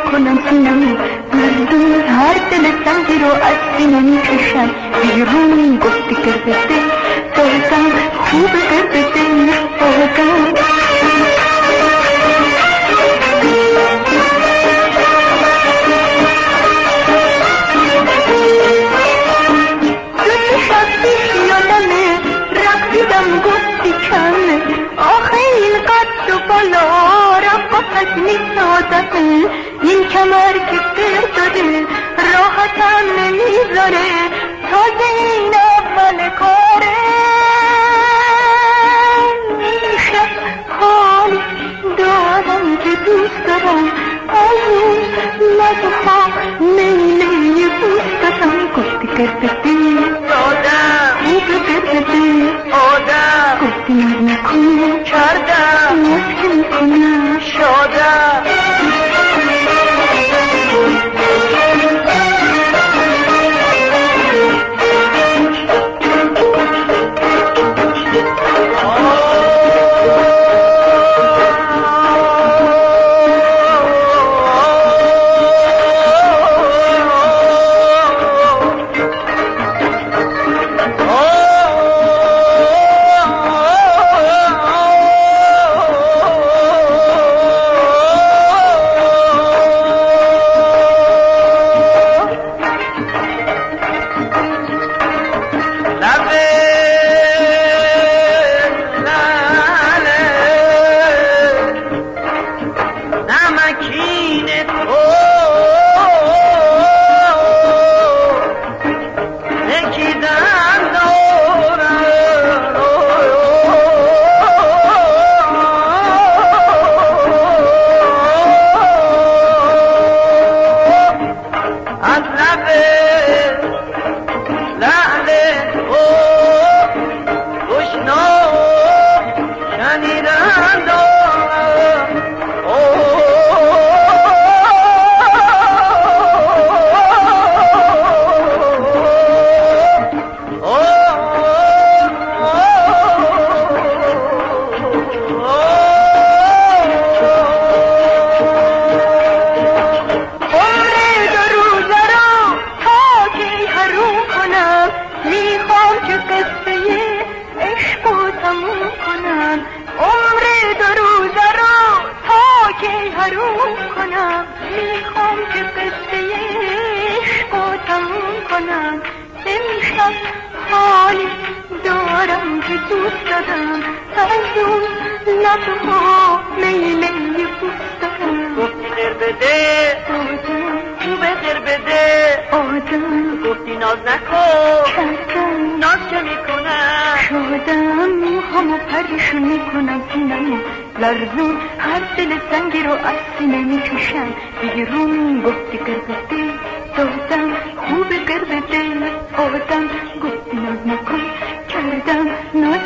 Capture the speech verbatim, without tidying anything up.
کنم سینم مردم هر دل سنگی رو از سینه میکشن بیرون گفتی گربته دادم خوب گربته دادم دوی شب پیش یادمه رقصیدم گفتی کمه آخه این قد و بالا رفت پس میسازده این کمر که پر داده راحتم نمیذاره تازه این اول کاره میشه حالی دارم که دوست دارم از اون لبه ها میله بوست دارم گفتی گربته دادم خوب گربته آدم گفتی ناز نکن کردم ناز که میکنم شادم لرزون هر دل سنگی رو از سینه میکشن بیرون گفتی گربته دادم خوب گربته آدم گفتی ناز نکن کردم ناز